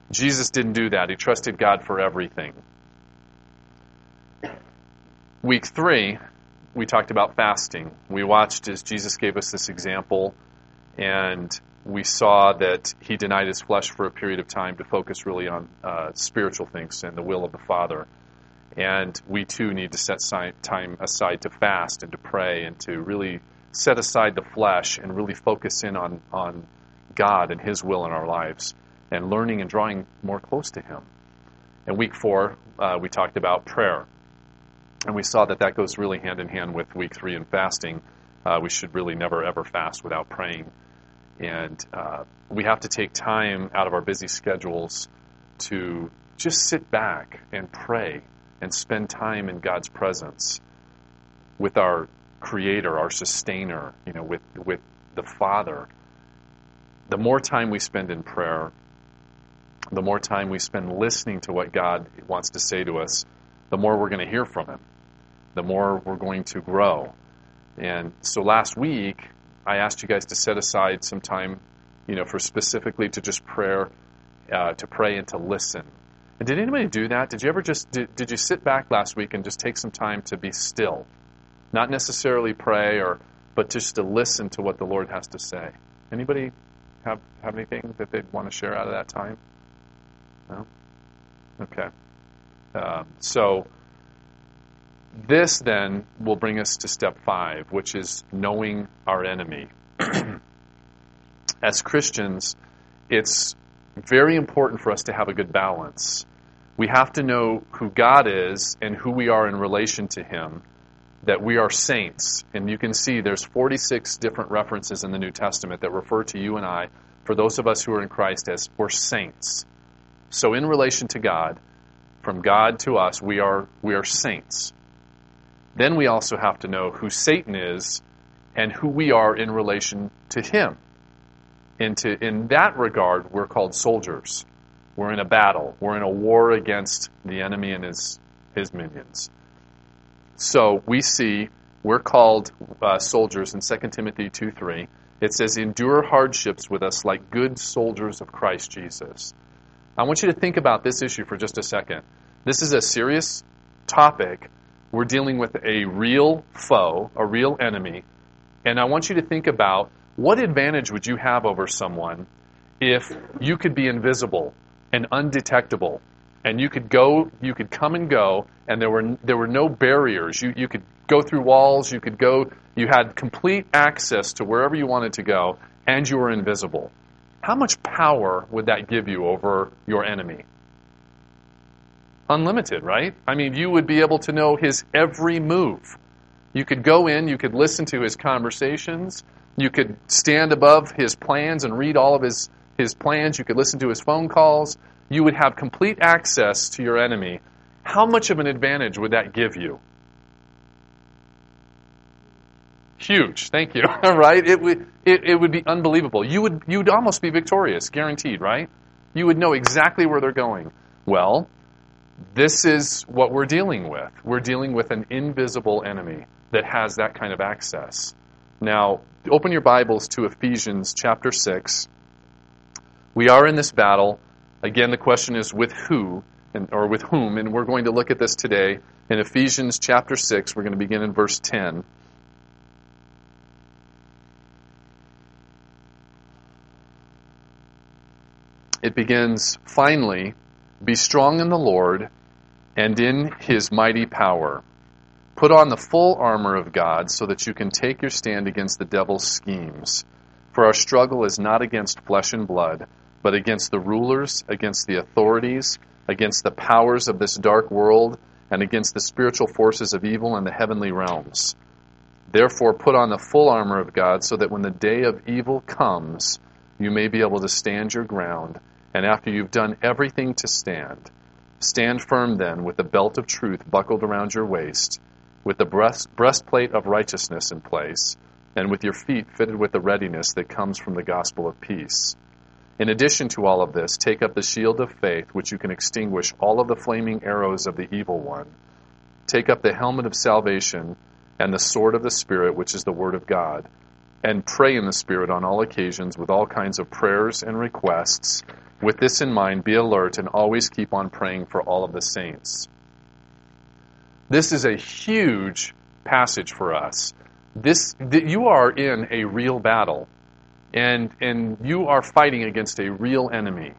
Jesus didn't do that. He trusted God for everything. Week 3, we talked about fasting. We watched as Jesus gave us this example, and we saw that he denied his flesh for a period of time to focus really on spiritual things and the will of the Father. And we too need to set time aside to fast and to pray and to really set aside the flesh and really focus in on God and his will in our lives and learning and drawing more close to him. In week 4, we talked about prayer. And we saw that goes really hand in hand with week 3 and fasting. We should really never, ever fast without praying. And we have to take time out of our busy schedules to just sit back and pray and spend time in God's presence with our Creator, our Sustainer, with the Father. The more time we spend in prayer, the more time we spend listening to what God wants to say to us, the more we're going to hear from him, the more we're going to grow. And so last week, I asked you guys to set aside some time, for specifically to just to pray and to listen. And did anybody do that? Did you ever did you sit back last week and just take some time to be still? Not necessarily pray, but just to listen to what the Lord has to say. Anybody have anything that they'd want to share out of that time? No? Okay. So this then will bring us to step 5, which is knowing our enemy. As Christians, it's very important for us to have a good balance. We have to know who God is and who we are in relation to him, that we are saints. And you can see there's 46 different references in the New Testament that refer to you and I, for those of us who are in Christ, as we're saints. So in relation to God, from God to us, we are saints. Then we also have to know who Satan is and who we are in relation to him. In that regard, we're called soldiers. We're in a battle. We're in a war against the enemy and his minions. So we see we're called soldiers in 2 Timothy 2:3. It says, endure hardships with us like good soldiers of Christ Jesus. I want you to think about this issue for just a second. This is a serious topic. We're dealing with a real foe, a real enemy. And I want you to think about, what advantage would you have over someone if you could be invisible and undetectable, and you could come and go, and there were no barriers. You could go through walls, you had complete access to wherever you wanted to go, and you were invisible. How much power would that give you over your enemy? Unlimited, right? I mean, you would be able to know his every move. You could go in, you could listen to his conversations, you could stand above his plans and read all of his plans, you could listen to his phone calls. You would have complete access to your enemy. How much of an advantage would that give you? Huge. Thank you. Right? It would be unbelievable. You'd almost be victorious, guaranteed, right? You would know exactly where they're going. Well, this is what we're dealing with. We're dealing with an invisible enemy that has that kind of access. Now, open your Bibles to Ephesians chapter 6. We are in this battle. Again, the question is with who or with whom, and we're going to look at this today in Ephesians chapter 6. We're going to begin in verse 10. It begins, finally, be strong in the Lord and in his mighty power. Put on the full armor of God so that you can take your stand against the devil's schemes. For our struggle is not against flesh and blood, but against the rulers, against the authorities, against the powers of this dark world, and against the spiritual forces of evil in the heavenly realms. Therefore, put on the full armor of God so that when the day of evil comes, you may be able to stand your ground, and after you've done everything to stand, stand firm then with the belt of truth buckled around your waist, with the breastplate of righteousness in place, and with your feet fitted with the readiness that comes from the gospel of peace. In addition to all of this, take up the shield of faith, which you can extinguish all of the flaming arrows of the evil one. Take up the helmet of salvation and the sword of the Spirit, which is the Word of God, and pray in the Spirit on all occasions with all kinds of prayers and requests. With this in mind, be alert and always keep on praying for all of the saints. This is a huge passage for us. You are in a real battle, and you are fighting against a real enemy.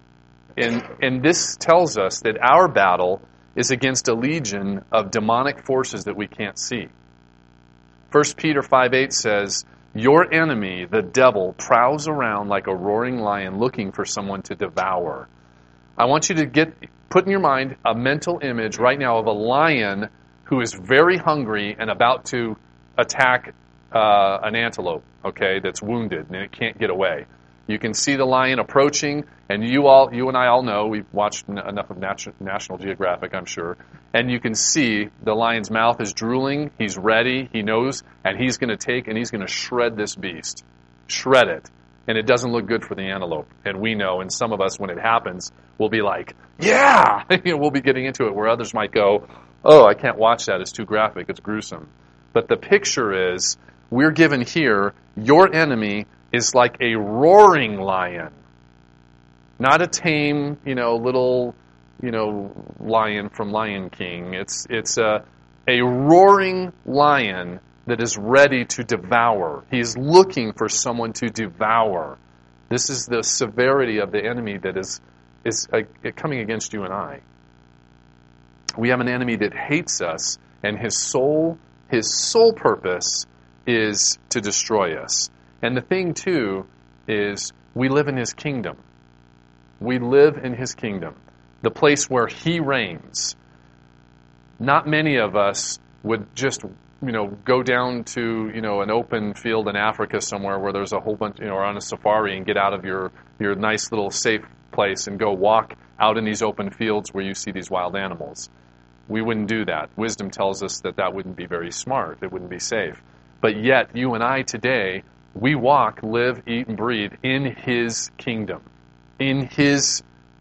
And this tells us that our battle is against a legion of demonic forces that we can't see. 1 Peter 5:8 says, "Your enemy, the devil, prowls around like a roaring lion looking for someone to devour." I want you to put in your mind a mental image right now of a lion who is very hungry and about to attack an antelope, okay, that's wounded and it can't get away. You can see the lion approaching, and you and I all know, we've watched enough of National Geographic, I'm sure, and you can see the lion's mouth is drooling, he's ready, he knows, and he's going to shred this beast. Shred it. And it doesn't look good for the antelope. And we know, and some of us, when it happens, will be like, yeah! We'll be getting into it, where others might go, oh, I can't watch that, it's too graphic, it's gruesome. But the picture is, we're given here, your enemy is like a roaring lion. Not a tame, little, lion from Lion King. It's a roaring lion that is ready to devour. He's looking for someone to devour. This is the severity of the enemy that is coming against you and I. We have an enemy that hates us, and his sole purpose is to destroy us. And the thing, too, is we live in his kingdom. We live in his kingdom, the place where he reigns. Not many of us would just, go down to, an open field in Africa somewhere where there's a whole bunch, or on a safari, and get out of your nice little safe place and go walk out in these open fields where you see these wild animals. We wouldn't do that. Wisdom tells us that wouldn't be very smart. It wouldn't be safe. But yet, you and I today, we walk, live, eat, and breathe in his kingdom, in his,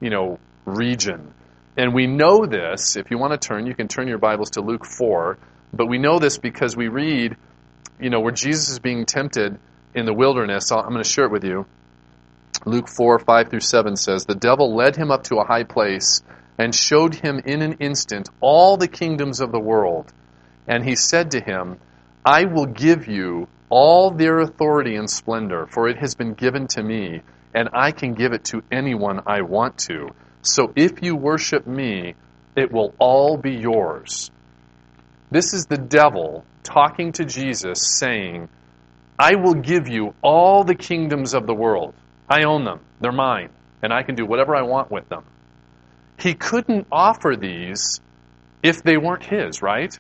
region. And we know this. If you want to turn, you can turn your Bibles to Luke 4. But we know this because we read, where Jesus is being tempted in the wilderness. I'm going to share it with you. Luke 4, 5 through 7 says, "The devil led him up to a high place and showed him in an instant all the kingdoms of the world. And he said to him, I will give you all their authority and splendor, for it has been given to me, and I can give it to anyone I want to. So if you worship me, it will all be yours." This is the devil talking to Jesus, saying, I will give you all the kingdoms of the world. I own them. They're mine. And I can do whatever I want with them. He couldn't offer these if they weren't his, right?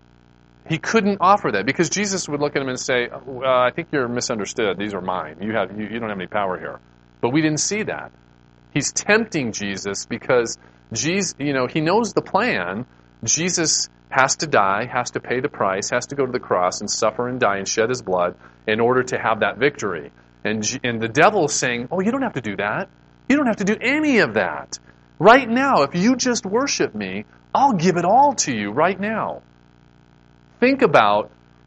He couldn't offer that because Jesus would look at him and say, I think you're misunderstood. These are mine. You don't have any power here. But we didn't see that. He's tempting Jesus because Jesus, he knows the plan. Jesus has to die, has to pay the price, has to go to the cross and suffer and die and shed his blood in order to have that victory. And the devil is saying, oh, you don't have to do that. You don't have to do any of that. Right now, if you just worship me, I'll give it all to you right now. Think about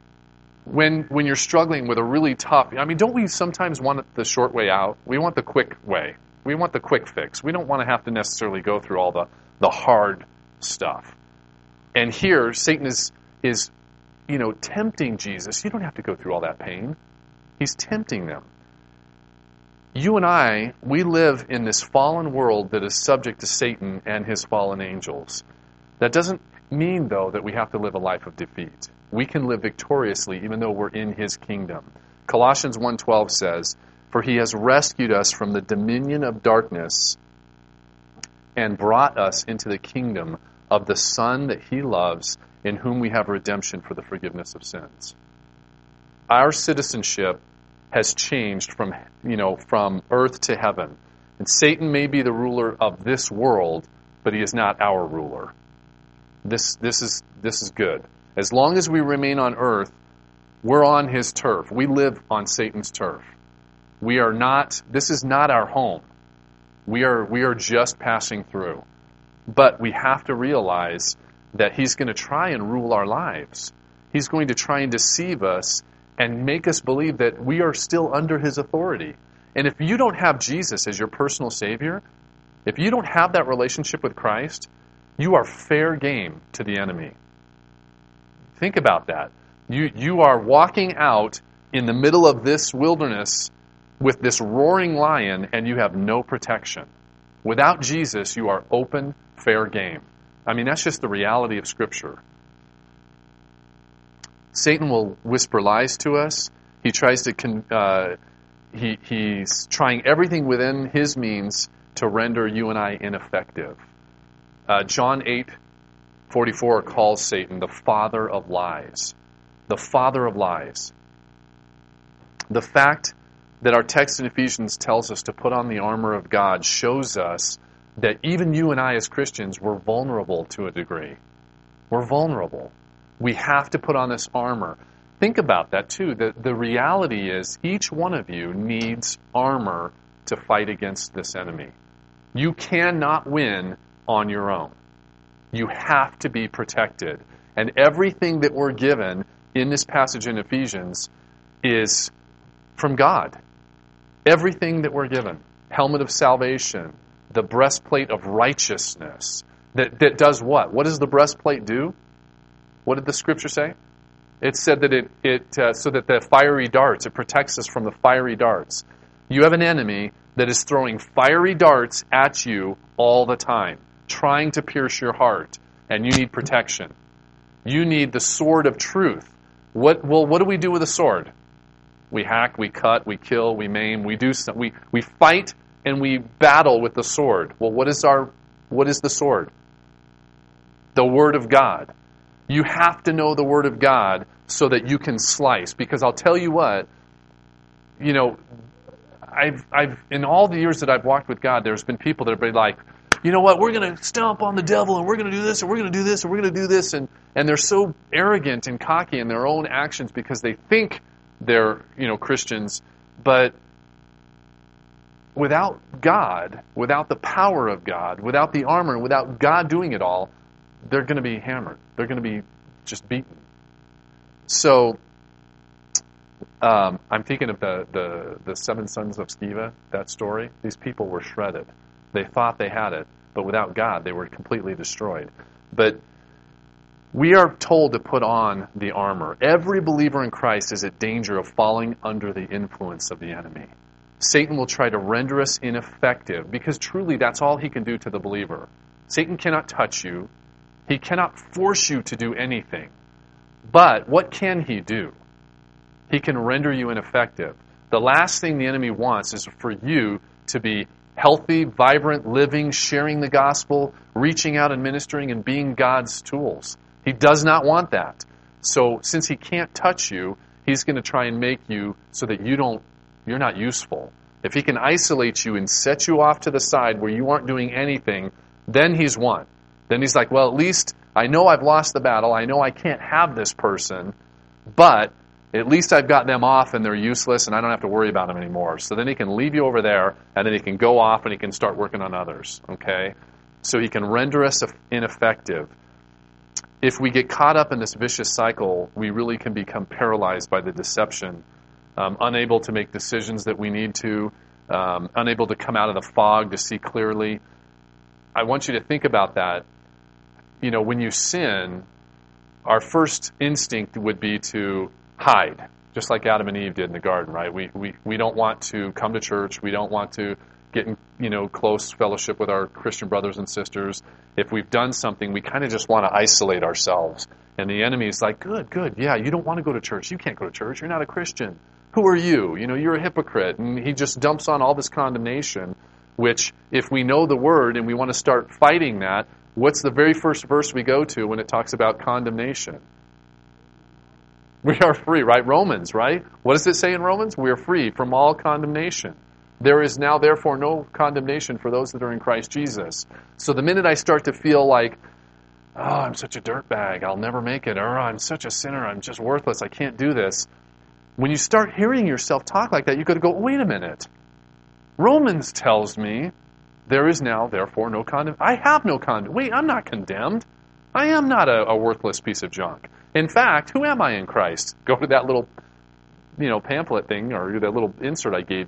when you're struggling with a really tough... don't we sometimes want the short way out? We want the quick way. We want the quick fix. We don't want to have to necessarily go through all the hard stuff. And here, Satan is tempting Jesus. You don't have to go through all that pain. He's tempting them. You and I, we live in this fallen world that is subject to Satan and his fallen angels. That doesn't mean, though, that we have to live a life of defeat. We can live victoriously even though we're in his kingdom. Colossians 1:12 says, "For he has rescued us from the dominion of darkness and brought us into the kingdom of the Son that he loves, in whom we have redemption for the forgiveness of sins." Our citizenship has changed from earth to heaven. And Satan may be the ruler of this world, but he is not our ruler. This is good. As long as we remain on earth, we're on his turf. We live on Satan's turf. This is not our home. We are just passing through. But we have to realize that he's going to try and rule our lives. He's going to try and deceive us and make us believe that we are still under his authority. And if you don't have Jesus as your personal Savior, if you don't have that relationship with Christ, you are fair game to the enemy. Think about that. You are walking out in the middle of this wilderness with this roaring lion, and you have no protection. Without Jesus, you are open, fair game. I mean, that's just the reality of Scripture. Satan will whisper lies to us. He tries to he's trying everything within his means to render you and I ineffective. John 8:44 calls Satan the father of lies. The father of lies. The fact that our text in Ephesians tells us to put on the armor of God shows us that even you and I as Christians, we're vulnerable to a degree. We're vulnerable. We have to put on this armor. Think about that too. The reality is each one of you needs armor to fight against this enemy. You cannot win on your own. You have to be protected. And everything that we're given in this passage in Ephesians is from God. Everything that we're given. Helmet of salvation. The breastplate of righteousness. That does what? What does the breastplate do? What did the Scripture say? It said that so that the fiery darts, it protects us from the fiery darts. You have an enemy that is throwing fiery darts at you all the time, trying to pierce your heart, and you need protection. You need the sword of truth. What do we do with a sword? We hack, we cut, we kill, we maim, we fight and we battle with the sword. Well, what is the sword? The Word of God. You have to know the Word of God so that you can slice. Because I'll tell you what, I've in all the years that I've walked with God, there's been people that have been like, you know what, we're going to stomp on the devil, and we're going to do this, and we're going to do this, and we're going to do this, and they're so arrogant and cocky in their own actions because they think they're, Christians, but without God, without the power of God, without the armor, and without God doing it all, they're going to be hammered. They're going to be just beaten. So, I'm thinking of the seven sons of Sceva, that story. These people were shredded. They thought they had it, but without God, they were completely destroyed. But we are told to put on the armor. Every believer in Christ is at danger of falling under the influence of the enemy. Satan will try to render us ineffective because truly that's all he can do to the believer. Satan cannot touch you. He cannot force you to do anything. But what can he do? He can render you ineffective. The last thing the enemy wants is for you to be healthy, vibrant, living, sharing the gospel, reaching out and ministering and being God's tools. He does not want that. So since he can't touch you, he's going to try and make you so that you're not useful. If he can isolate you and set you off to the side where you aren't doing anything, then he's won. Then he's like, well, at least I know I've lost the battle. I know I can't have this person, but at least I've got them off and they're useless and I don't have to worry about them anymore. So then he can leave you over there and then he can go off and he can start working on others. Okay? So he can render us ineffective. If we get caught up in this vicious cycle, we really can become paralyzed by the deception, unable to make decisions that we need to, unable to come out of the fog to see clearly. I want you to think about that. When you sin, our first instinct would be to hide, just like Adam and Eve did in the garden, right? We don't want to come to church. We don't want to get in close fellowship with our Christian brothers and sisters. If we've done something, we kind of just want to isolate ourselves. And the enemy is like, good, yeah, you don't want to go to church. You can't go to church. You're not a Christian. Who are you? You're a hypocrite. And he just dumps on all this condemnation, which if we know the word and we want to start fighting that, what's the very first verse we go to when it talks about condemnation? We are free, right? Romans, right? What does it say in Romans? We are free from all condemnation. There is now, therefore, no condemnation for those that are in Christ Jesus. So the minute I start to feel like, oh, I'm such a dirtbag, I'll never make it, or I'm such a sinner, I'm just worthless, I can't do this. When you start hearing yourself talk like that, you've got to go, wait a minute. Romans tells me there is now, therefore, no condemnation. I have no condemnation. Wait, I'm not condemned. I am not a worthless piece of junk. In fact, who am I in Christ? Go to that little, pamphlet thing or that little insert I gave you.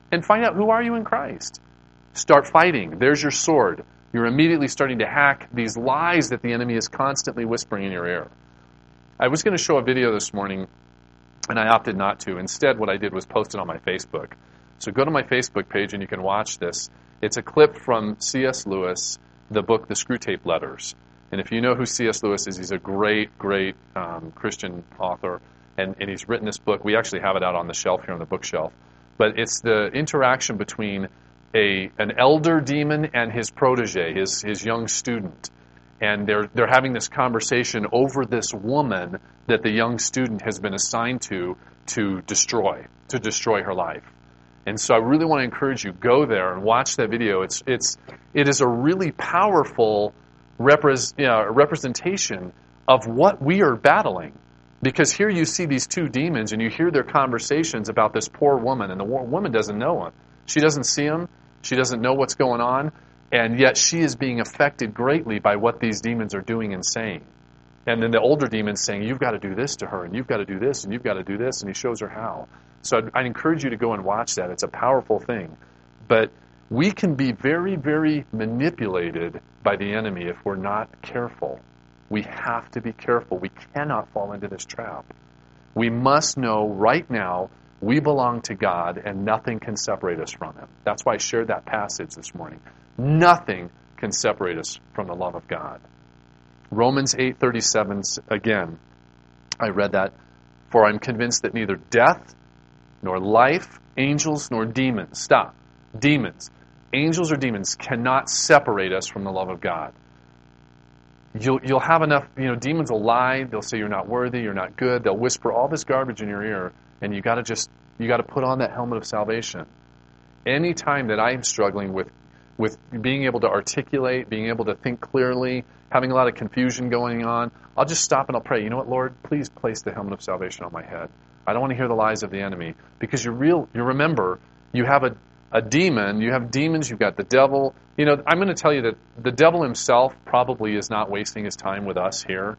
and find out who are you in Christ. Start fighting. There's your sword. You're immediately starting to hack these lies that the enemy is constantly whispering in your ear. I was going to show a video this morning, and I opted not to. Instead, what I did was post it on my Facebook. So go to my Facebook page and you can watch this. It's a clip from C.S. Lewis, the book, The Screwtape Letters. And if you know who C.S. Lewis is, he's a great Christian author, and he's written this book. We actually have it out on the shelf here on the bookshelf. But it's the interaction between an elder demon and his protege, his young student. And they're having this conversation over this woman that the young student has been assigned to destroy her life. And so I really want to encourage you, go there and watch that video. It is a really powerful representation of what we are battling. Because here you see these two demons and you hear their conversations about this poor woman, and the woman doesn't know him. She doesn't see him. She doesn't know what's going on. And yet she is being affected greatly by what these demons are doing and saying. And then the older demon's saying, you've got to do this to her, and you've got to do this, and you've got to do this, and he shows her how. So I'd encourage you to go and watch that. It's a powerful thing. But we can be very, very manipulated by the enemy if we're not careful. We have to be careful. We cannot fall into this trap. We must know right now we belong to God and nothing can separate us from Him. That's why I shared that passage this morning. Nothing can separate us from the love of God. Romans 8:37, again, I read that. For I'm convinced that neither death, nor life, angels, nor demons, stop, demons, angels or demons cannot separate us from the love of God. You'll have enough, demons will lie, they'll say you're not worthy, you're not good, they'll whisper all this garbage in your ear, and you got to put on that helmet of salvation. Any time that I'm struggling with being able to articulate, being able to think clearly, having a lot of confusion going on, I'll just stop and I'll pray. You know what, Lord? Please place the helmet of salvation on my head. I don't want to hear the lies of the enemy. Because you remember, you have a demon, you have demons, you've got the devil. I'm going to tell you that the devil himself probably is not wasting his time with us here.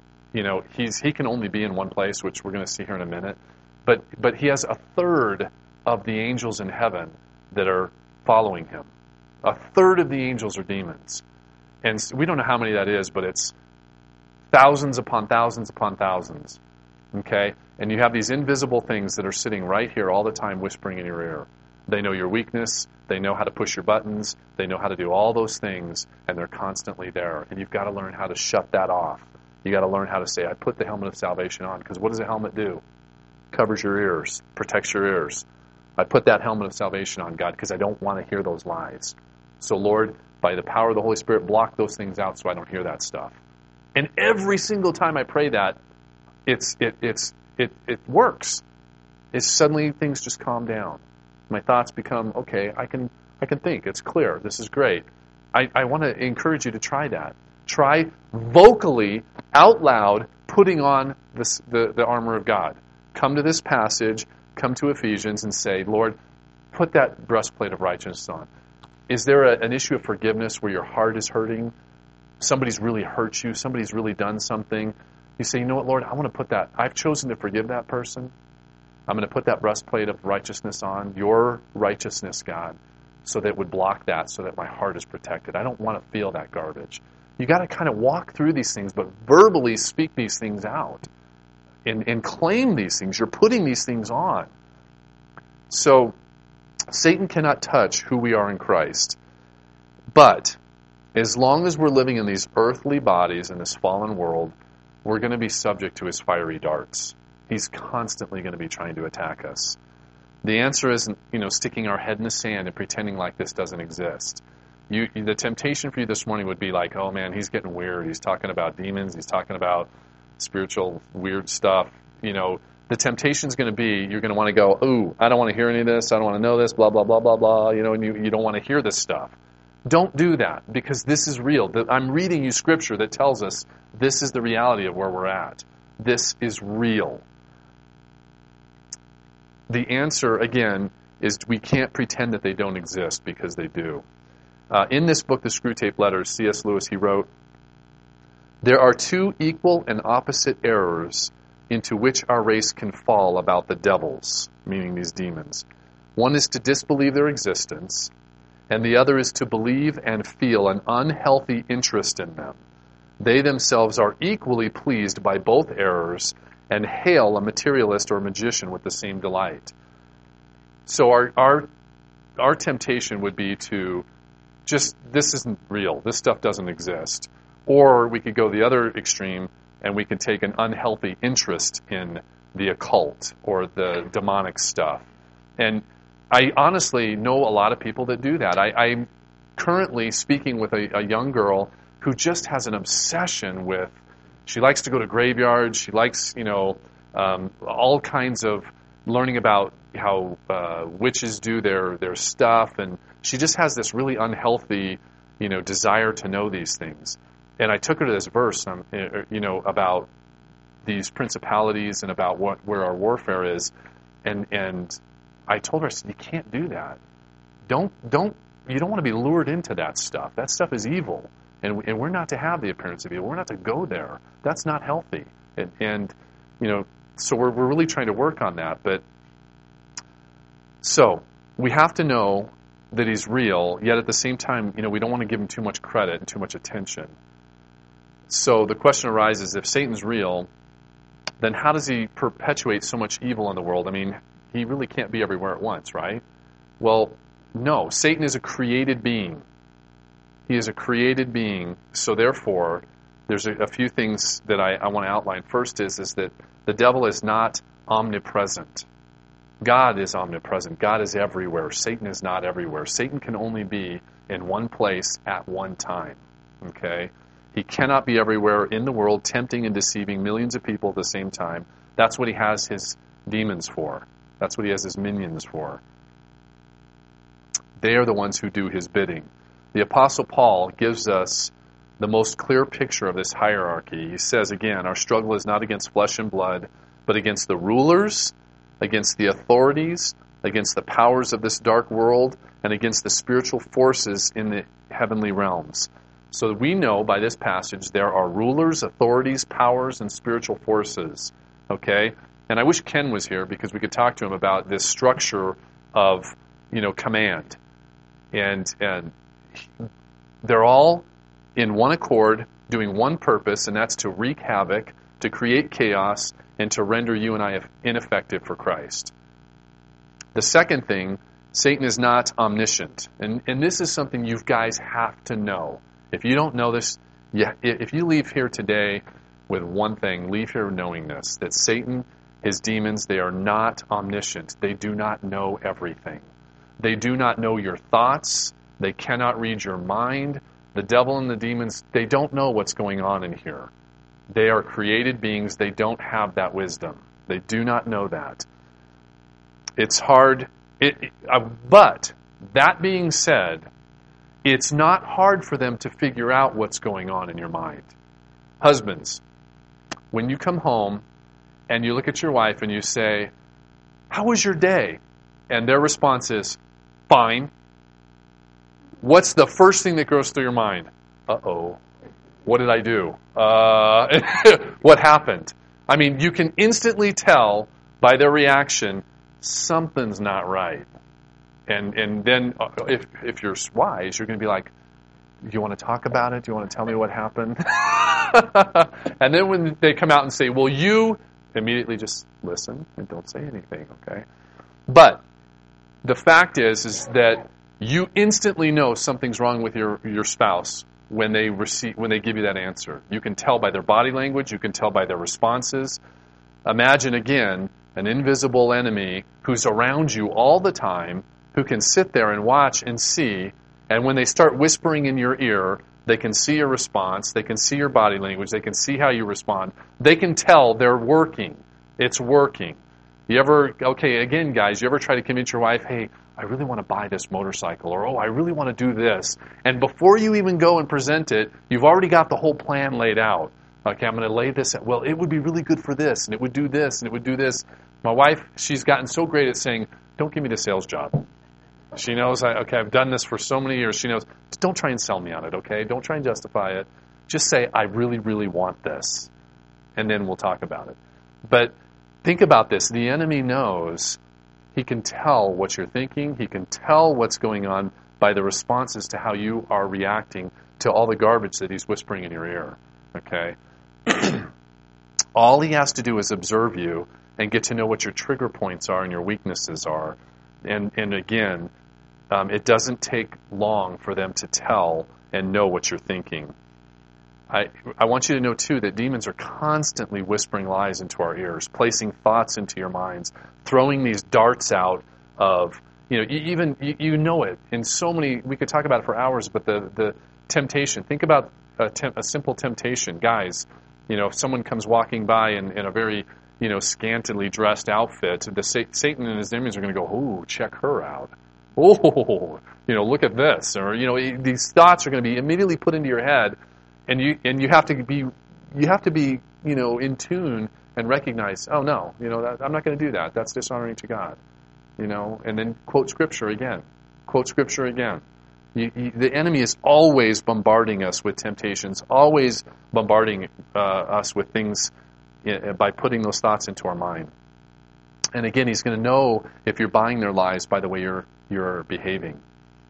He can only be in one place, which we're going to see here in a minute. But he has a third of the angels in heaven that are following him. A third of the angels are demons. And we don't know how many that is, but it's thousands upon thousands upon thousands. Okay? And you have these invisible things that are sitting right here all the time whispering in your ear. They know your weakness. They know how to push your buttons. They know how to do all those things, and they're constantly there. And you've got to learn how to shut that off. You've got to learn how to say, I put the helmet of salvation on. Because what does a helmet do? Covers your ears, protects your ears. I put that helmet of salvation on, God, because I don't want to hear those lies. So, Lord, by the power of the Holy Spirit, block those things out so I don't hear that stuff. And every single time I pray that, it works. It's suddenly things just calm down. My thoughts become, okay, I can think. It's clear. This is great. I want to encourage you to try that. Try vocally, out loud, putting on the armor of God. Come to this passage, come to Ephesians and say, Lord, put that breastplate of righteousness on. Is there an issue of forgiveness where your heart is hurting? Somebody's really hurt you. Somebody's really done something. You say, you know what, Lord, I want to put that. I've chosen to forgive that person. I'm going to put that breastplate of righteousness on, your righteousness, God, so that it would block that, so that my heart is protected. I don't want to feel that garbage. You got to kind of walk through these things, but verbally speak these things out and claim these things. You're putting these things on. So Satan cannot touch who we are in Christ. But as long as we're living in these earthly bodies in this fallen world, we're going to be subject to his fiery darts. He's constantly going to be trying to attack us. The answer isn't, sticking our head in the sand and pretending like this doesn't exist. The temptation for you this morning would be like, oh man, he's getting weird. He's talking about demons. He's talking about spiritual weird stuff. The temptation's going to be, you're going to want to go, ooh, I don't want to hear any of this. I don't want to know this, blah, blah, blah, blah, blah. And you don't want to hear this stuff. Don't do that, because this is real. I'm reading you scripture that tells us this is the reality of where we're at. This is real. The answer, again, is we can't pretend that they don't exist, because they do. In this book, The Screwtape Letters, C.S. Lewis, he wrote, there are two equal and opposite errors into which our race can fall about the devils, meaning these demons. One is to disbelieve their existence, and the other is to believe and feel an unhealthy interest in them. They themselves are equally pleased by both errors and hail a materialist or magician with the same delight. So our temptation would be to just, this isn't real, this stuff doesn't exist. Or we could go the other extreme and we could take an unhealthy interest in the occult or the demonic stuff. And I honestly know a lot of people that do that. I'm currently speaking with a young girl who just has an obsession with, she likes to go to graveyards, she likes, all kinds of learning about how witches do their stuff, and she just has this really unhealthy, desire to know these things. And I took her to this verse, about these principalities and about where our warfare is, and I told her, I said, you can't do that. You don't want to be lured into that stuff. That stuff is evil, and we're not to have the appearance of evil. We're not to go there. That's not healthy. And so we're really trying to work on that. But so we have to know that he's real, yet at the same time, we don't want to give him too much credit and too much attention. So the question arises, if Satan's real, then how does he perpetuate so much evil in the world? I mean, he really can't be everywhere at once, right? Well, no. Satan is a created being. He is a created being. So therefore, there's a few things that I want to outline. First is that the devil is not omnipresent. God is omnipresent. God is everywhere. Satan is not everywhere. Satan can only be in one place at one time. Okay? He cannot be everywhere in the world, tempting and deceiving millions of people at the same time. That's what he has his demons for. That's what he has his minions for. They are the ones who do his bidding. The Apostle Paul gives us the most clear picture of this hierarchy. He says, again, our struggle is not against flesh and blood, but against the rulers, against the authorities, against the powers of this dark world, and against the spiritual forces in the heavenly realms. So we know by this passage there are rulers, authorities, powers, and spiritual forces. Okay? And I wish Ken was here because we could talk to him about this structure of, command. And they're all in one accord, doing one purpose, and that's to wreak havoc, to create chaos, and to render you and I ineffective for Christ. The second thing, Satan is not omniscient. And this is something you guys have to know. If you don't know this, if you leave here today with one thing, leave here knowing this, that Satan, his demons, they are not omniscient. They do not know everything. They do not know your thoughts. They cannot read your mind. The devil and the demons, they don't know what's going on in here. They are created beings. They don't have that wisdom. They do not know that. It's hard. But that being said, it's not hard for them to figure out what's going on in your mind. Husbands, when you come home and you look at your wife and you say, "How was your day?" And their response is, "Fine." What's the first thing that goes through your mind? Uh-oh. What did I do? What happened? I mean, you can instantly tell by their reaction, something's not right. And then if you're wise, you're going to be like, "Do you want to talk about it? Do you want to tell me what happened?" And then when they come out and say, "Well, you," immediately just listen and don't say anything, okay? But the fact is that you instantly know something's wrong with your spouse when they give you that answer. You can tell by their body language. You can tell by their responses. Imagine, again, an invisible enemy who's around you all the time, who can sit there and watch and see, and when they start whispering in your ear, they can see your response, they can see your body language, they can see how you respond. They can tell they're working. It's working. Again, guys, you ever try to convince your wife, "Hey, I really want to buy this motorcycle," or, "Oh, I really want to do this." And before you even go and present it, you've already got the whole plan laid out. Okay, I'm going to lay this out. Well, it would be really good for this, and it would do this, and it would do this. My wife, she's gotten so great at saying, "Don't give me the sales job." She knows, I've done this for so many years. She knows, don't try and sell me on it, okay? Don't try and justify it. Just say, "I really, really want this." And then we'll talk about it. But think about this. The enemy knows He can tell what you're thinking. He can tell what's going on by the responses to how you are reacting to all the garbage that he's whispering in your ear. Okay? All he has to do is observe you and get to know what your trigger points are and your weaknesses are. And again, it doesn't take long for them to tell and know what you're thinking. I want you to know, too, that demons are constantly whispering lies into our ears, placing thoughts into your minds, throwing these darts out of, you know it. In so many, we could talk about it for hours, but the temptation. Think about a simple temptation. Guys, if someone comes walking by in a very, scantily dressed outfit, Satan and his demons are going to go, "Ooh, check her out. Oh, look at this." Or, these thoughts are going to be immediately put into your head. And you have to be in tune and recognize, oh no, I'm not going to do that. That's dishonoring to God, And then quote Scripture again. The enemy is always bombarding us with temptations, always bombarding us with things by putting those thoughts into our mind. And again, he's going to know if you're buying their lies by the way you're behaving.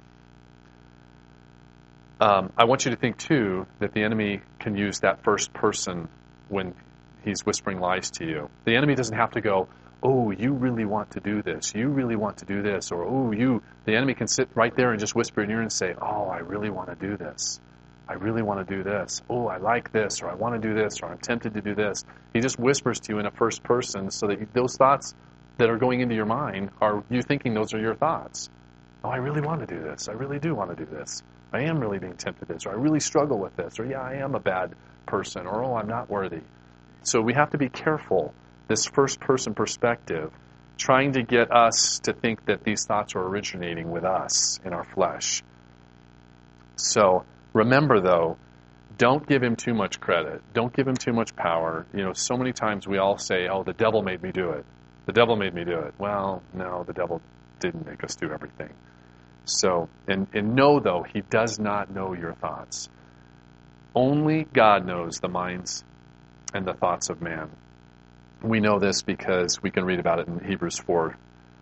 I want you to think, too, that the enemy can use that first person when he's whispering lies to you. The enemy doesn't have to go, "Oh, you really want to do this. You really want to do this." Or, the enemy can sit right there and just whisper in your ear and say, "Oh, I really want to do this. I really want to do this. Oh, I like this, or I want to do this, or I'm tempted to do this." He just whispers to you in a first person so that those thoughts that are going into your mind are you thinking those are your thoughts. "Oh, I really want to do this. I really do want to do this. I am really being tempted to this, or I really struggle with this, or yeah, I am a bad person, or oh, I'm not worthy." So we have to be careful, this first-person perspective, trying to get us to think that these thoughts are originating with us in our flesh. So remember, though, don't give him too much credit. Don't give him too much power. So many times we all say, "Oh, the devil made me do it. The devil made me do it." Well, no, the devil didn't make us do everything. So, and know, though, he does not know your thoughts. Only God knows the minds and the thoughts of man. We know this because we can read about it in Hebrews 4.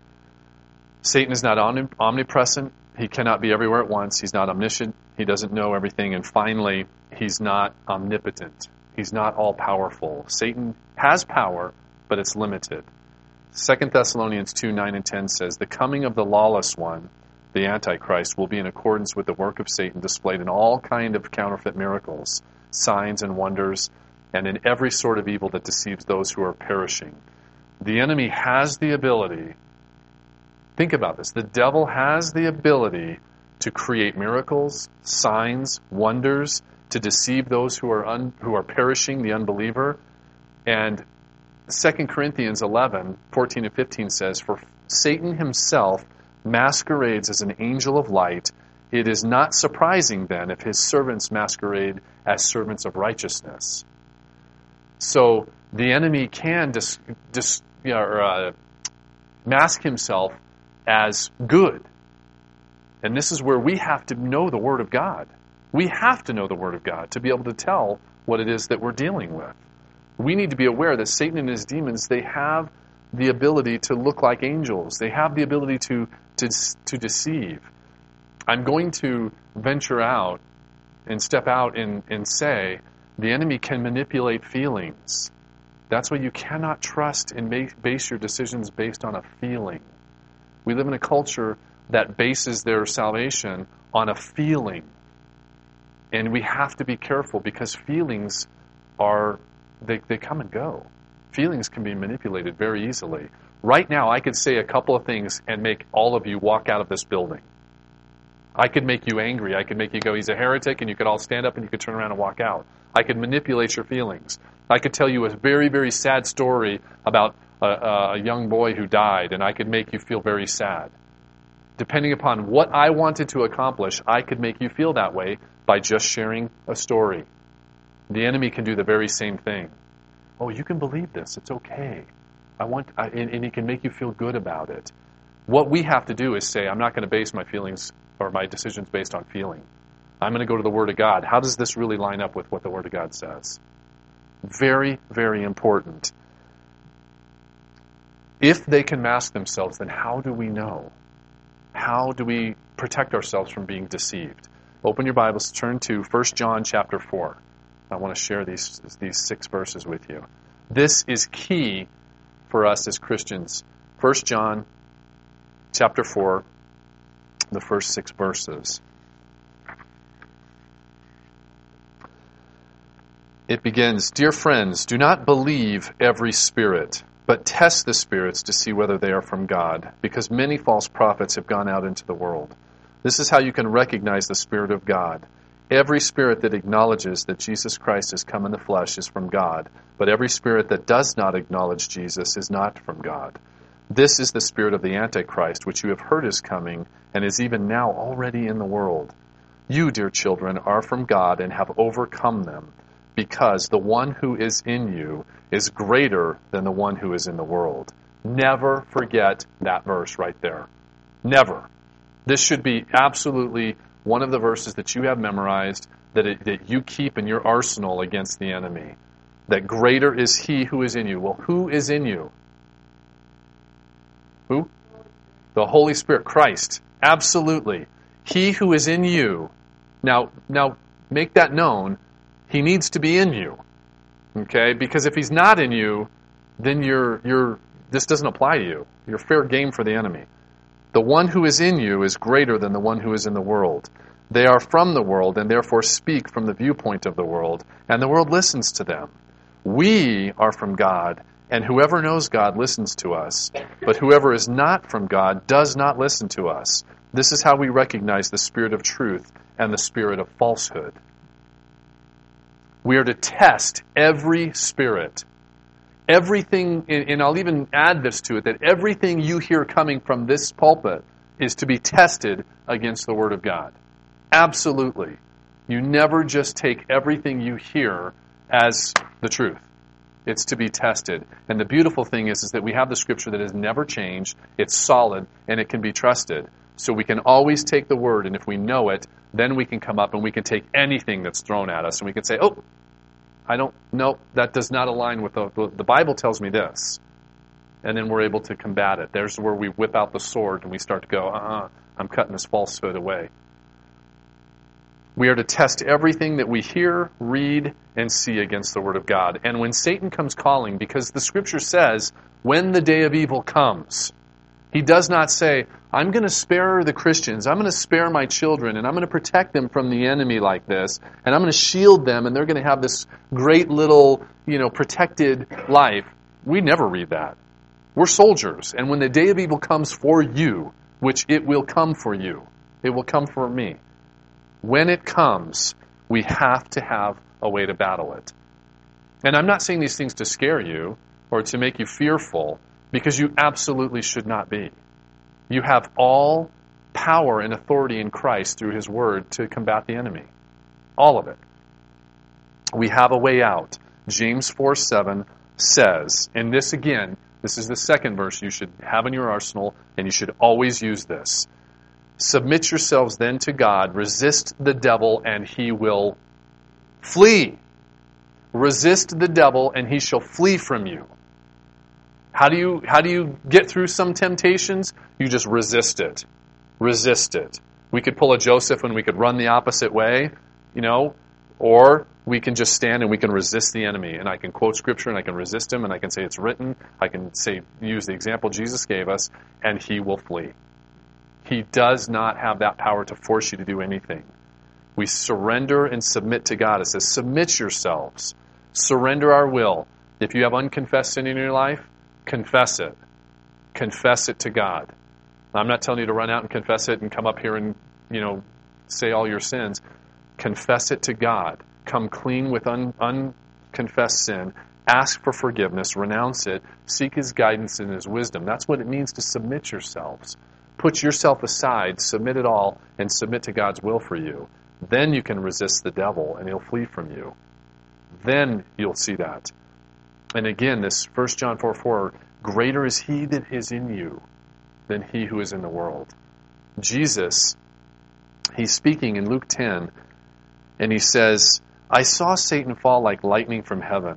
Satan is not omnipresent. He cannot be everywhere at once. He's not omniscient. He doesn't know everything. And finally, he's not omnipotent. He's not all-powerful. Satan has power, but it's limited. 2 Thessalonians 2:9 and 10 says, "The coming of the lawless one, the Antichrist, will be in accordance with the work of Satan displayed in all kind of counterfeit miracles, signs and wonders, and in every sort of evil that deceives those who are perishing." The enemy has the ability, think about this, the devil has the ability to create miracles, signs, wonders, to deceive those who are perishing, the unbeliever. And 2 Corinthians 11:14 and 15 says, "For Satan himself masquerades as an angel of light. It is not surprising, then, if his servants masquerade as servants of righteousness." So the enemy can mask himself as good. And this is where we have to know the Word of God. We have to know the Word of God to be able to tell what it is that we're dealing with. We need to be aware that Satan and his demons, they have the ability to look like angels. They have the ability to deceive. I'm going to venture out and step out and say the enemy can manipulate feelings. That's why you cannot trust and base your decisions based on a feeling. We live in a culture that bases their salvation on a feeling. And we have to be careful because feelings they come and go. Feelings can be manipulated very easily. Right now, I could say a couple of things and make all of you walk out of this building. I could make you angry. I could make you go, "He's a heretic," and you could all stand up and you could turn around and walk out. I could manipulate your feelings. I could tell you a very, very sad story about a young boy who died, and I could make you feel very sad. Depending upon what I wanted to accomplish, I could make you feel that way by just sharing a story. The enemy can do the very same thing. "Oh, you can believe this. It's okay. And he can make you feel good about it." What we have to do is say, I'm not going to base my feelings or my decisions based on feeling. I'm going to go to the Word of God. How does this really line up with what the Word of God says? Very, very important. If they can mask themselves, then how do we know? How do we protect ourselves from being deceived? Open your Bibles, turn to 1 John chapter 4. I want to share these 6 verses with you. This is key for us as Christians. 1 John chapter 4, the first 6 verses. It begins, "Dear friends, do not believe every spirit, but test the spirits to see whether they are from God, because many false prophets have gone out into the world. This is how you can recognize the Spirit of God. Every spirit that acknowledges that Jesus Christ has come in the flesh is from God, but every spirit that does not acknowledge Jesus is not from God. This is the spirit of the Antichrist, which you have heard is coming, and is even now already in the world. You, dear children, are from God and have overcome them, because the one who is in you is greater than the one who is in the world." Never forget that verse right there. Never. This should be absolutely one of the verses that you have memorized, that you keep in your arsenal against the enemy. That greater is he who is in you. Well, who is in you? Who? The Holy Spirit, Christ. Absolutely. He who is in you. Now make that known. He needs to be in you. Okay? Because if he's not in you, then this doesn't apply to you. You're fair game for the enemy. The one who is in you is greater than the one who is in the world. They are from the world and therefore speak from the viewpoint of the world, and the world listens to them. We are from God, and whoever knows God listens to us. But whoever is not from God does not listen to us. This is how we recognize the spirit of truth and the spirit of falsehood. We are to test every spirit. Everything, and I'll even add this to it, that everything you hear coming from this pulpit is to be tested against the Word of God. Absolutely. You never just take everything you hear as the truth. It's to be tested. And the beautiful thing is that we have the Scripture that has never changed, it's solid, and it can be trusted. So we can always take the Word, and if we know it, then we can come up and we can take anything that's thrown at us, and we can say, oh, that does not align with the Bible tells me this. And then we're able to combat it. There's where we whip out the sword and we start to go, I'm cutting this falsehood away. We are to test everything that we hear, read, and see against the Word of God. And when Satan comes calling, because the Scripture says, when the day of evil comes, he does not say, I'm going to spare the Christians, I'm going to spare my children, and I'm going to protect them from the enemy like this, and I'm going to shield them, and they're going to have this great little, protected life. We never read that. We're soldiers, and when the day of evil comes for you, which it will come for you, it will come for me. When it comes, we have to have a way to battle it. And I'm not saying these things to scare you or to make you fearful, because you absolutely should not be. You have all power and authority in Christ through His Word to combat the enemy. All of it. We have a way out. James 4:7 says, and this again, this is the second verse you should have in your arsenal, and you should always use this. Submit yourselves then to God, resist the devil, and he will flee. Resist the devil, and he shall flee from you. How do you get through some temptations? You just resist it. Resist it. We could pull a Joseph and we could run the opposite way, or we can just stand and we can resist the enemy. And I can quote Scripture and I can resist him and I can say it's written. I can use the example Jesus gave us, and he will flee. He does not have that power to force you to do anything. We surrender and submit to God. It says, submit yourselves. Surrender our will. If you have unconfessed sin in your life, confess it. Confess it to God. I'm not telling you to run out and confess it and come up here and, say all your sins. Confess it to God. Come clean with unconfessed sin. Ask for forgiveness. Renounce it. Seek His guidance and His wisdom. That's what it means to submit yourselves. Put yourself aside, submit it all, and submit to God's will for you. Then you can resist the devil, and he'll flee from you. Then you'll see that. And again, this 1 John 4:4, greater is He that is in you than he who is in the world. Jesus, He's speaking in Luke 10, and He says, I saw Satan fall like lightning from heaven.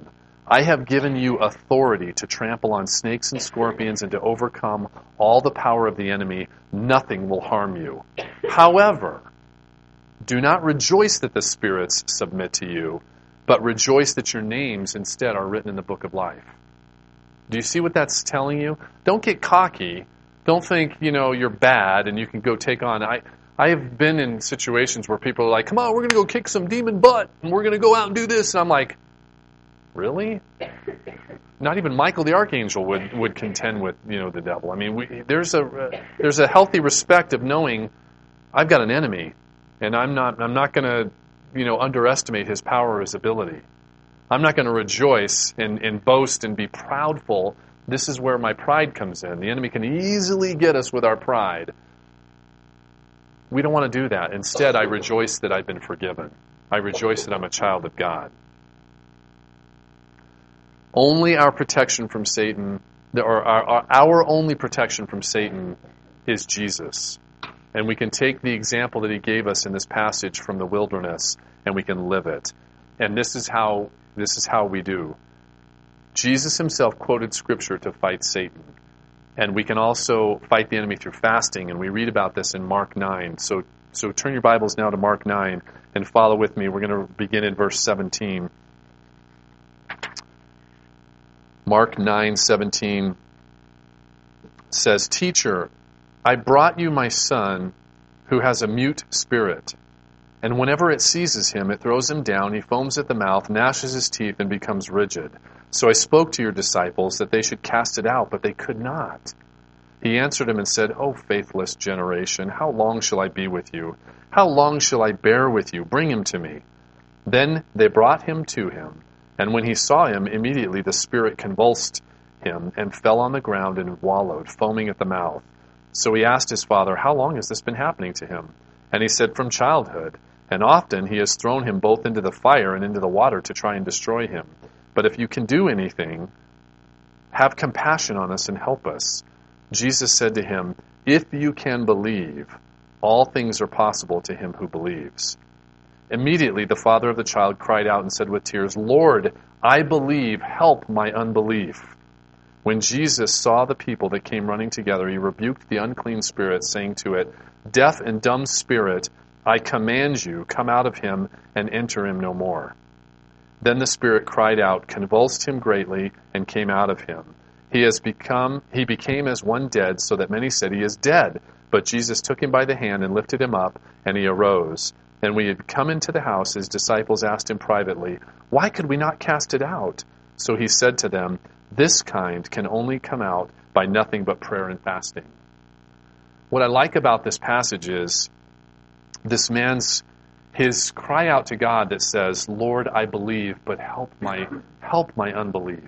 I have given you authority to trample on snakes and scorpions and to overcome all the power of the enemy. Nothing will harm you. However, do not rejoice that the spirits submit to you, but rejoice that your names instead are written in the book of life. Do you see what that's telling you? Don't get cocky. Don't think, you're bad and you can go take on. I have been in situations where people are like, come on, we're going to go kick some demon butt and we're going to go out and do this. And I'm like, really? Not even Michael the Archangel would contend with, the devil. I mean, there's a healthy respect of knowing I've got an enemy, and I'm not going to, underestimate his power or his ability. I'm not going to rejoice and boast and be proudful. This is where my pride comes in. The enemy can easily get us with our pride. We don't want to do that. Instead, I rejoice that I've been forgiven. I rejoice that I'm a child of God. Only our protection from Satan, or our only protection from Satan is Jesus. And we can take the example that he gave us in this passage from the wilderness and we can live it. And this is how we do. Jesus himself quoted Scripture to fight Satan. And we can also fight the enemy through fasting, and we read about this in Mark 9. So turn your Bibles now to Mark 9 and follow with me. We're going to begin in verse 17. Mark 9:17 says, Teacher, I brought you my son who has a mute spirit. And whenever it seizes him, it throws him down, he foams at the mouth, gnashes his teeth, and becomes rigid. So I spoke to your disciples that they should cast it out, but they could not. He answered him and said, O faithless generation, how long shall I be with you? How long shall I bear with you? Bring him to me. Then they brought him to him. And when he saw him, immediately the spirit convulsed him and fell on the ground and wallowed, foaming at the mouth. So he asked his father, How long has this been happening to him? And he said, From childhood. And often he has thrown him both into the fire and into the water to try and destroy him. But if you can do anything, have compassion on us and help us. Jesus said to him, If you can believe, all things are possible to him who believes. Immediately the father of the child cried out and said with tears, Lord, I believe, help my unbelief. When Jesus saw the people that came running together, he rebuked the unclean spirit, saying to it, Deaf and dumb spirit, I command you, come out of him and enter him no more. Then the spirit cried out, convulsed him greatly, and came out of him. He became as one dead, so that many said he is dead. But Jesus took him by the hand and lifted him up, and he arose. And when he had come into the house, his disciples asked him privately, Why could we not cast it out? So he said to them, This kind can only come out by nothing but prayer and fasting. What I like about this passage is this man's his cry out to God that says, Lord, I believe, but help my unbelief.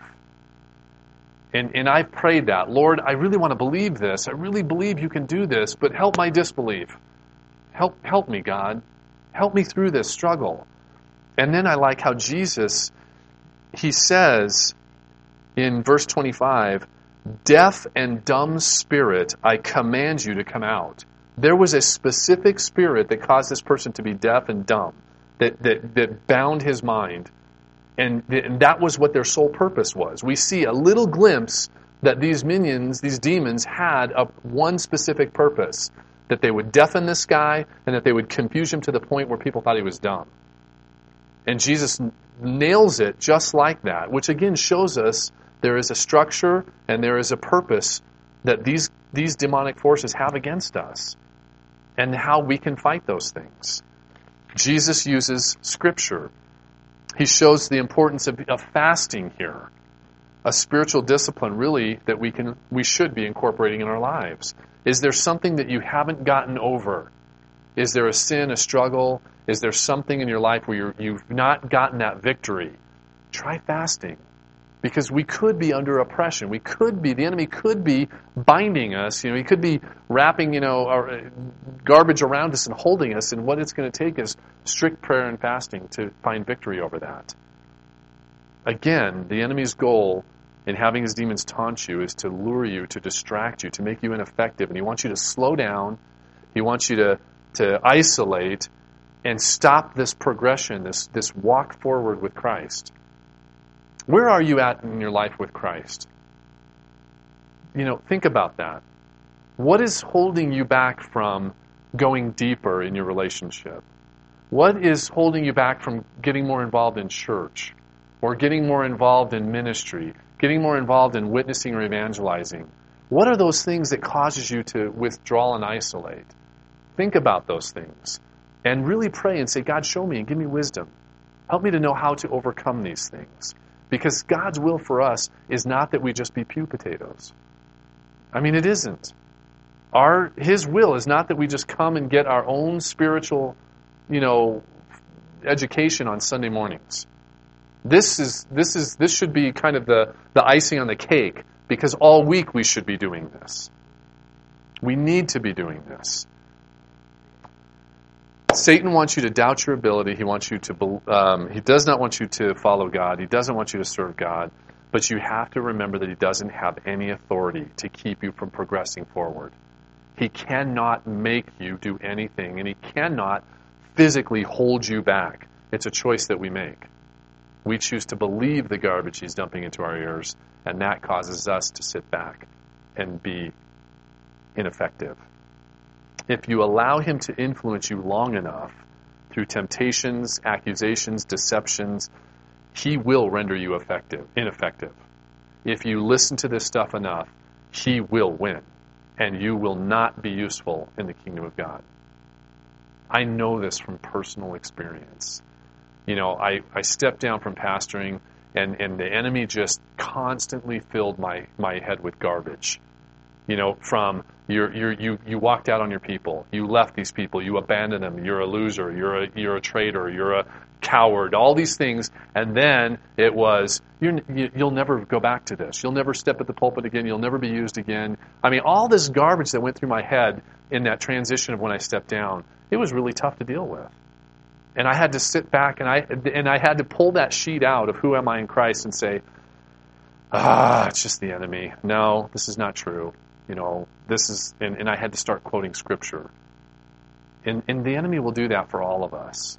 And I prayed that, Lord, I really want to believe this. I really believe you can do this, but help my disbelief. Help me, God. Help me through this struggle. And then I like how Jesus, he says in verse 25, Deaf and dumb spirit, I command you to come out. There was a specific spirit that caused this person to be deaf and dumb, that bound his mind. And that was what their sole purpose was. We see a little glimpse that these minions, these demons, had of one specific purpose, that they would deafen this guy and that they would confuse him to the point where people thought he was dumb. And Jesus nails it just like that, which again shows us there is a structure and there is a purpose that these demonic forces have against us and how we can fight those things. Jesus uses Scripture. He shows the importance of fasting here, a spiritual discipline really that we should be incorporating in our lives. Is there something that you haven't gotten over? Is there a sin, a struggle? Is there something in your life where you've not gotten that victory? Try fasting. Because we could be under oppression. The enemy could be binding us. He could be wrapping, our garbage around us and holding us. And what it's going to take is strict prayer and fasting to find victory over that. Again, the enemy's goal in having his demons taunt you is to lure you, to distract you, to make you ineffective. And he wants you to slow down. He wants you to isolate and stop this progression, this walk forward with Christ. Where are you at in your life with Christ? Think about that. What is holding you back from going deeper in your relationship? What is holding you back from getting more involved in church or getting more involved in ministry, getting more involved in witnessing or evangelizing? What are those things that causes you to withdraw and isolate? Think about those things and really pray and say, God, show me and give me wisdom. Help me to know how to overcome these things. Because God's will for us is not that we just be pew potatoes. It isn't. His will is not that we just come and get our own spiritual, education on Sunday mornings. This should be kind of the icing on the cake, because all week we should be doing this. We need to be doing this. Satan wants you to doubt your ability. He wants you to. He does not want you to follow God. He doesn't want you to serve God. But you have to remember that he doesn't have any authority to keep you from progressing forward. He cannot make you do anything, and he cannot physically hold you back. It's a choice that we make. We choose to believe the garbage he's dumping into our ears, and that causes us to sit back and be ineffective. If you allow him to influence you long enough through temptations, accusations, deceptions, he will render you ineffective. If you listen to this stuff enough, he will win, and you will not be useful in the kingdom of God. I know this from personal experience. I stepped down from pastoring, and the enemy just constantly filled my head with garbage. From you walked out on your people, you left these people, you abandoned them, you're a loser, you're a traitor, you're a coward, all these things, and then it was you'll never go back to this, you'll never step at the pulpit again, you'll never be used again. All this garbage that went through my head in that transition of when I stepped down, it was really tough to deal with. And I had to sit back and I had to pull that sheet out of who am I in Christ and say, it's just the enemy. No, this is not true. This is, and I had to start quoting Scripture. And the enemy will do that for all of us.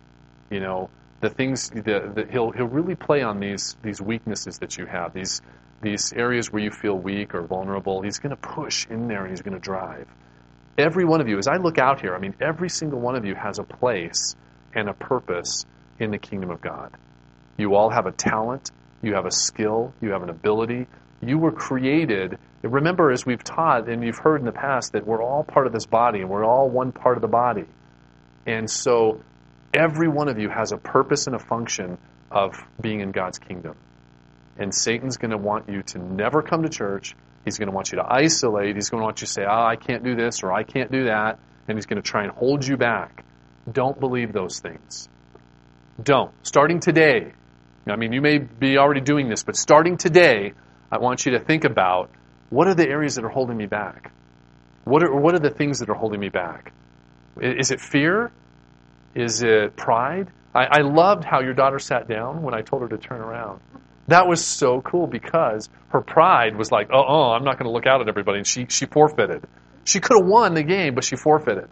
The things that he'll really play on these weaknesses that you have, these areas where you feel weak or vulnerable. He's going to push in there and he's going to drive. Every one of you, as I look out here, every single one of you has a place and a purpose in the kingdom of God. You all have a talent, you have a skill, you have an ability. You were created. Remember, as we've taught and you've heard in the past, that we're all part of this body and we're all one part of the body. And so every one of you has a purpose and a function of being in God's kingdom. And Satan's going to want you to never come to church. He's going to want you to isolate. He's going to want you to say, I can't do this or I can't do that. And he's going to try and hold you back. Don't believe those things. Don't. Starting today, you may be already doing this, but starting today, I want you to think about, what are the areas that are holding me back? What are the things that are holding me back? Is it fear? Is it pride? I loved how your daughter sat down when I told her to turn around. That was so cool, because her pride was like, I'm not going to look out at everybody. And she forfeited. She could have won the game, but she forfeited.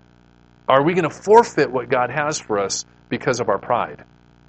Are we going to forfeit what God has for us because of our pride?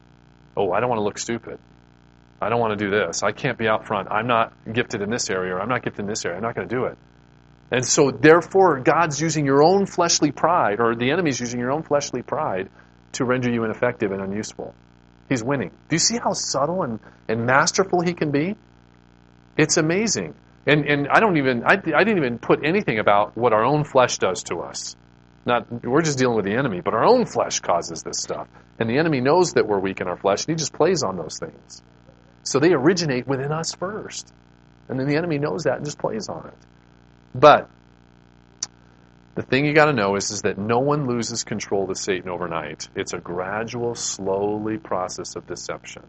I don't want to look stupid. I don't want to do this. I can't be out front. I'm not gifted in this area, or I'm not gifted in this area. I'm not going to do it. And so, therefore, God's using your own fleshly pride, or the enemy's using your own fleshly pride to render you ineffective and unuseful. He's winning. Do you see how subtle and masterful he can be? It's amazing. And I didn't even put anything about what our own flesh does to us. We're just dealing with the enemy, but our own flesh causes this stuff. And the enemy knows that we're weak in our flesh, and he just plays on those things. So they originate within us first. And then the enemy knows that and just plays on it. But the thing you got to know is that no one loses control to Satan overnight. It's a gradual, slowly process of deception.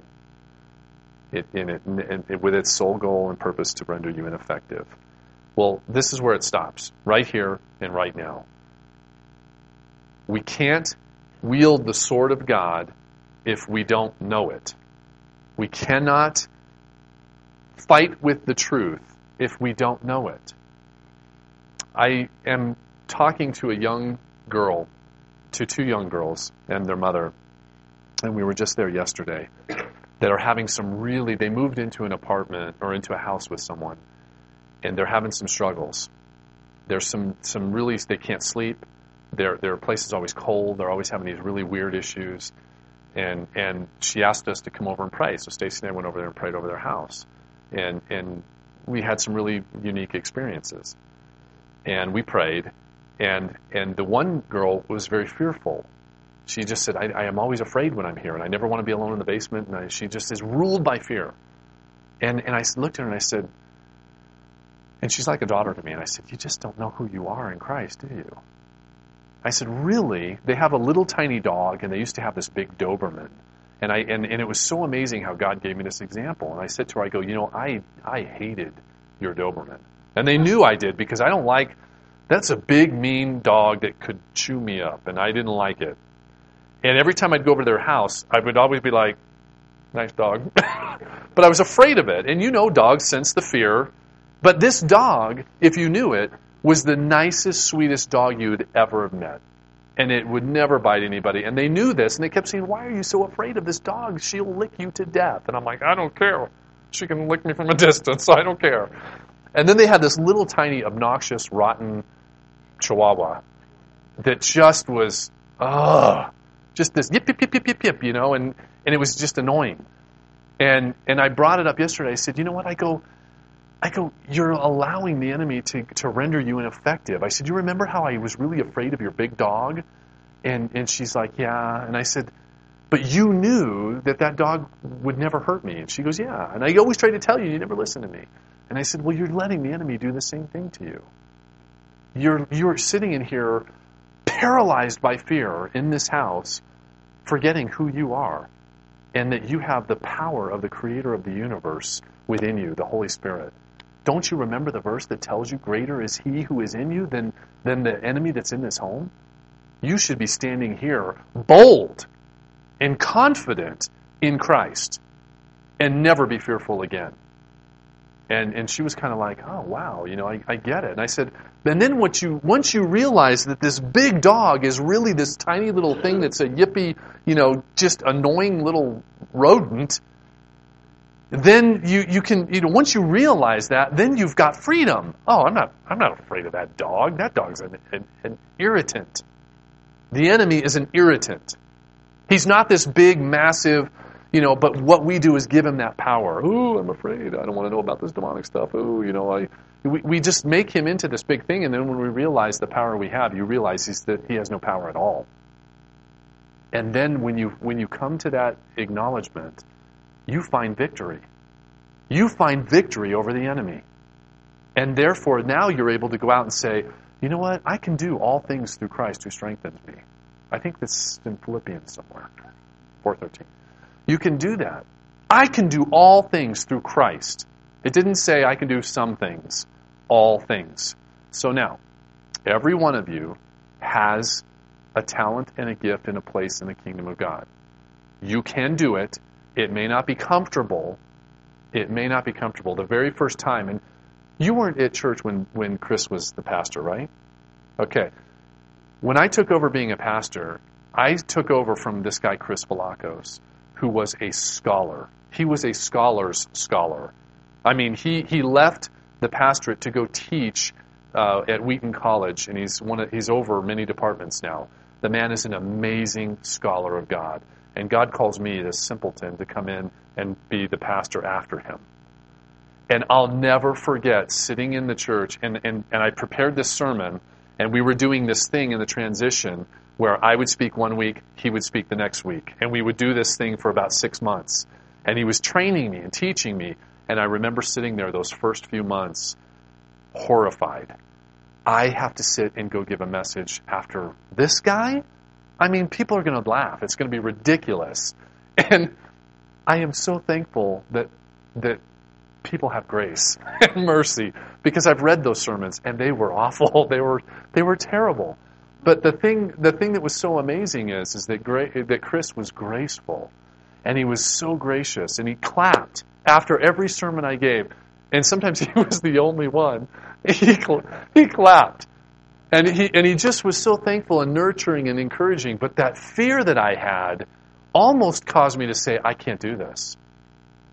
With its sole goal and purpose to render you ineffective. Well, this is where it stops, right here and right now. We can't wield the sword of God if we don't know it. We cannot fight with the truth if we don't know it. I am talking to a young girl, to two young girls and their mother, and we were just there yesterday. that are having they moved into an apartment or into a house with someone, and they're having some struggles. There's some really, they can't sleep. Their place is always cold. They're always having these really weird issues. And she asked us to come over and pray. So Stacy and I went over there and prayed over their house. And we had some really unique experiences. And we prayed. And the one girl was very fearful. She just said, I am always afraid when I'm here, and I never want to be alone in the basement. And she just is ruled by fear. And I looked at her and I said, and she's like a daughter to me, and I said, you just don't know who you are in Christ, do you? I said, really? They have a little tiny dog, and they used to have this big Doberman. And it was so amazing how God gave me this example. And I said to her, I go, I hated your Doberman. And they knew I did, because I don't like, that's a big, mean dog that could chew me up, and I didn't like it. And every time I'd go over to their house, I would always be like, nice dog. But I was afraid of it. And dogs sense the fear. But this dog, if you knew it, was the nicest, sweetest dog you'd ever have met. And it would never bite anybody. And they knew this, and they kept saying, why are you so afraid of this dog? She'll lick you to death. And I'm like, I don't care. She can lick me from a distance, so I don't care. And then they had this little tiny, obnoxious, rotten Chihuahua that just was, just this yip, yip, yip, yip, yip, yip, and it was just annoying. And I brought it up yesterday. I said, you know what? I go, you're allowing the enemy to render you ineffective. I said, you remember how I was really afraid of your big dog? And she's like, yeah. And I said, but you knew that dog would never hurt me. And she goes, yeah. And I always try to tell you, you never listen to me. And I said, well, you're letting the enemy do the same thing to you. You're sitting in here paralyzed by fear in this house, forgetting who you are, and that you have the power of the creator of the universe within you, the Holy Spirit. Don't you remember the verse that tells you greater is he who is in you than the enemy that's in this home? You should be standing here bold and confident in Christ and never be fearful again. And she was kind of like, oh, wow, I get it. And I said, and then once you realize that this big dog is really this tiny little thing that's a yippy, just annoying little rodent, then you can, once you realize that, then you've got freedom. Oh, I'm not afraid of that dog. That dog's an irritant. The enemy is an irritant. He's not this big, massive, but what we do is give him that power. Ooh, I'm afraid. I don't want to know about this demonic stuff. Ooh, we just make him into this big thing, and then when we realize the power we have, you realize that he has no power at all. And then when you come to that acknowledgement, you find victory. You find victory over the enemy. And therefore, now you're able to go out and say, you know what? I can do all things through Christ who strengthens me. I think this is in Philippians somewhere, 4:13. You can do that. I can do all things through Christ. It didn't say I can do some things, all things. So now, every one of you has a talent and a gift and a place in the kingdom of God. You can do it. It may not be comfortable. It may not be comfortable. The very first time, and you weren't at church when Chris was the pastor, right? Okay. When I took over being a pastor, I took over from this guy, Chris Velakos, who was a scholar. He was a scholar's scholar. I mean, he left the pastorate to go teach at Wheaton College, and he's over many departments now. The man is an amazing scholar of God. And God calls me, this simpleton, to come in and be the pastor after him. And I'll never forget sitting in the church, and I prepared this sermon, and we were doing this thing in the transition where I would speak one week, he would speak the next week. And we would do this thing for about 6 months. And he was training me and teaching me. And I remember sitting there those first few months, horrified. I have to sit and go give a message after this guy? I mean, people are going to laugh. It's going to be ridiculous. And I am so thankful that people have grace and mercy, because I've read those sermons and they were awful. They were terrible. But the thing that was so amazing is that Chris was graceful, and he was so gracious, and he clapped after every sermon I gave, and sometimes he was the only one. He clapped. And he just was so thankful and nurturing and encouraging. But that fear that I had almost caused me to say, I can't do this.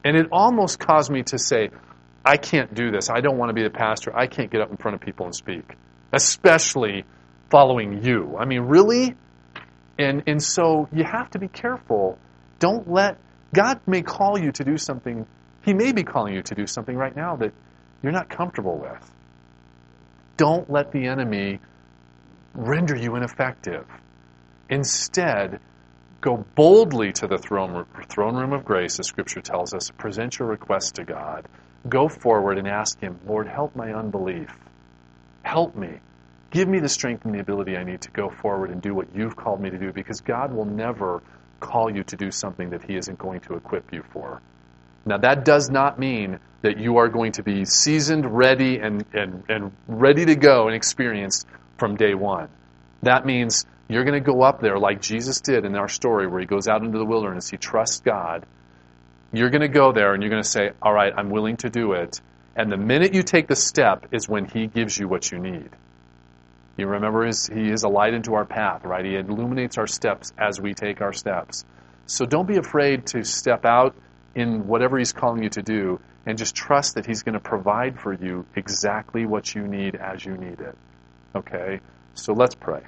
And it almost caused me to say, I can't do this. I don't want to be the pastor. I can't get up in front of people and speak, especially following you. I mean, really? And so you have to be careful. Don't let, God may call you to do something. He may be calling you to do something right now that you're not comfortable with. Don't let the enemy render you ineffective. Instead, go boldly to the throne room of grace, as Scripture tells us. Present your request to God. Go forward and ask Him, Lord, help my unbelief. Help me. Give me the strength and the ability I need to go forward and do what you've called me to do, because God will never call you to do something that He isn't going to equip you for. Now, that does not mean that you are going to be seasoned, ready, and ready to go and experienced from day one. That means you're going to go up there like Jesus did in our story where He goes out into the wilderness. He trusts God. You're going to go there and you're going to say, all right, I'm willing to do it. And the minute you take the step is when He gives you what you need. You remember He is a light into our path, right? He illuminates our steps as we take our steps. So don't be afraid to step out in whatever He's calling you to do, and just trust that He's going to provide for you exactly what you need as you need it. Okay? So let's pray.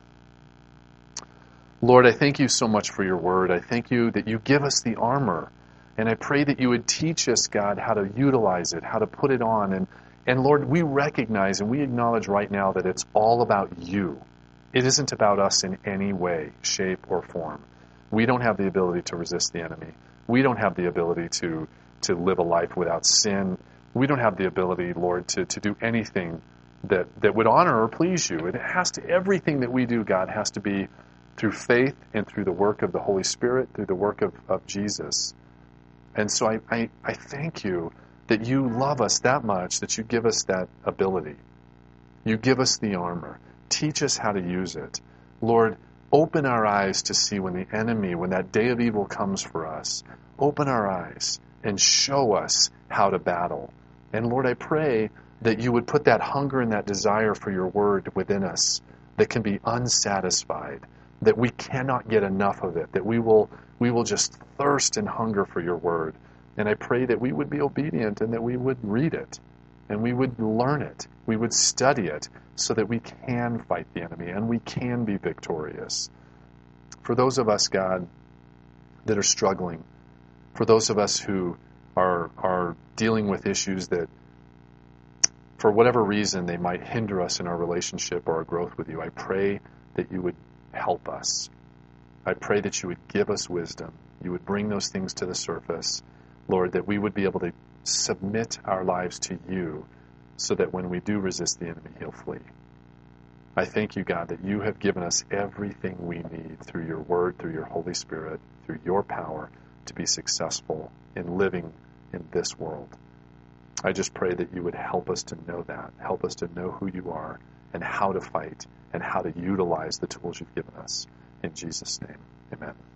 Lord, I thank You so much for Your word. I thank You that You give us the armor. And I pray that You would teach us, God, how to utilize it, how to put it on. And Lord, we recognize and we acknowledge right now that it's all about You. It isn't about us in any way, shape, or form. We don't have the ability to resist the enemy. We don't have the ability to live a life without sin. We don't have the ability, Lord, to do anything that would honor or please You. It has to, everything that we do, God, has to be through faith and through the work of the Holy Spirit, through the work of Jesus. And so I thank You that You love us that much, that You give us that ability. You give us the armor. Teach us how to use it. Lord, open our eyes to see when the enemy, when that day of evil comes for us. Open our eyes and show us how to battle. And Lord, I pray that You would put that hunger and that desire for Your word within us that can be unsatisfied, that we cannot get enough of it, that we will just thirst and hunger for Your word. And I pray that we would be obedient and that we would read it and we would learn it. We would study it so that we can fight the enemy and we can be victorious. For those of us, God, that are struggling, for those of us who are dealing with issues that, for whatever reason, they might hinder us in our relationship or our growth with You, I pray that You would help us. I pray that You would give us wisdom. You would bring those things to the surface, Lord, that we would be able to submit our lives to You so that when we do resist the enemy, he'll flee. I thank You, God, that You have given us everything we need through Your word, through Your Holy Spirit, through Your power to be successful in living in this world. I just pray that You would help us to know that, help us to know who You are and how to fight and how to utilize the tools You've given us. In Jesus' name, amen.